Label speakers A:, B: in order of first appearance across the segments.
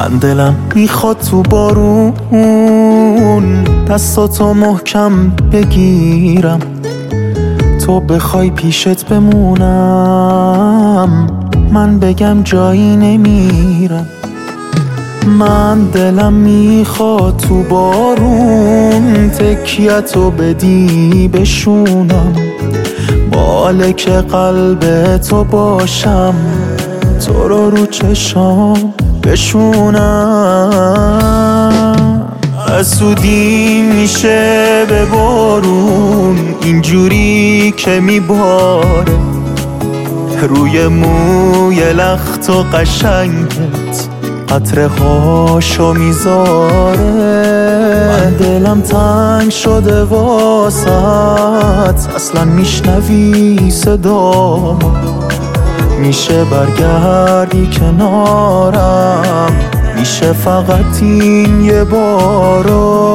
A: من دلم میخواد تو بارون دستاتو محکم بگیرم، تو بخوای پیشت بمونم، من بگم جایی نمیرم. من دلم میخواد تو بارون تکیتو بدی بشونم، مالک قلب تو باشم، تو رو چشام بشونم. حسودی میشه به بارون اینجوری که میباره، روی موی لخت و قشنگت قطره هاشو میذاره. من دلم تنگ شده واسط، اصلا میشنوی صدامو، میشه برگردی کنارم، میشه فقط این یه بارو.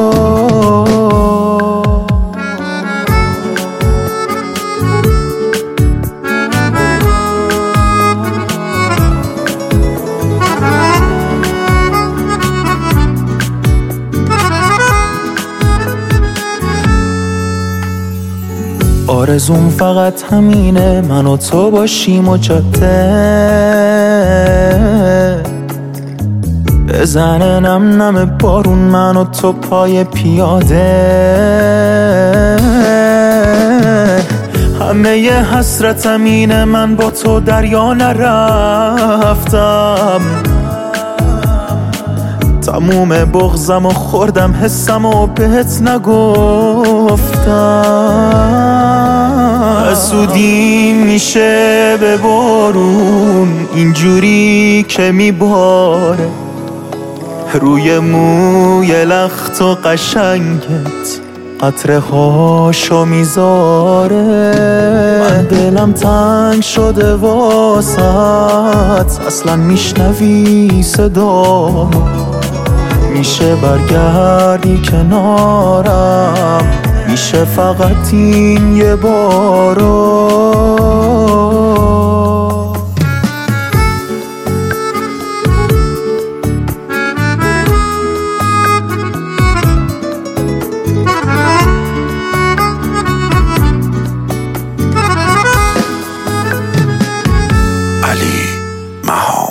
A: آرزوم فقط همینه، من و تو باشیم و جاده بزنه نم نم بارون، من و تو پای پیاده. همه ی حسرتم اینه من با تو دریا نرفتم، تموم بغضم و خوردم حسم و بهت نگفتم. حسودی میشه به بارون اینجوری که میباره، روی موی لخت و قشنگت قطره هاشو میذاره. من دلم تنگ شده واسط، اصلا میشنوی صدامو، میشه برگردی کنارم، میشه فقط این یه بارو.
B: علی مها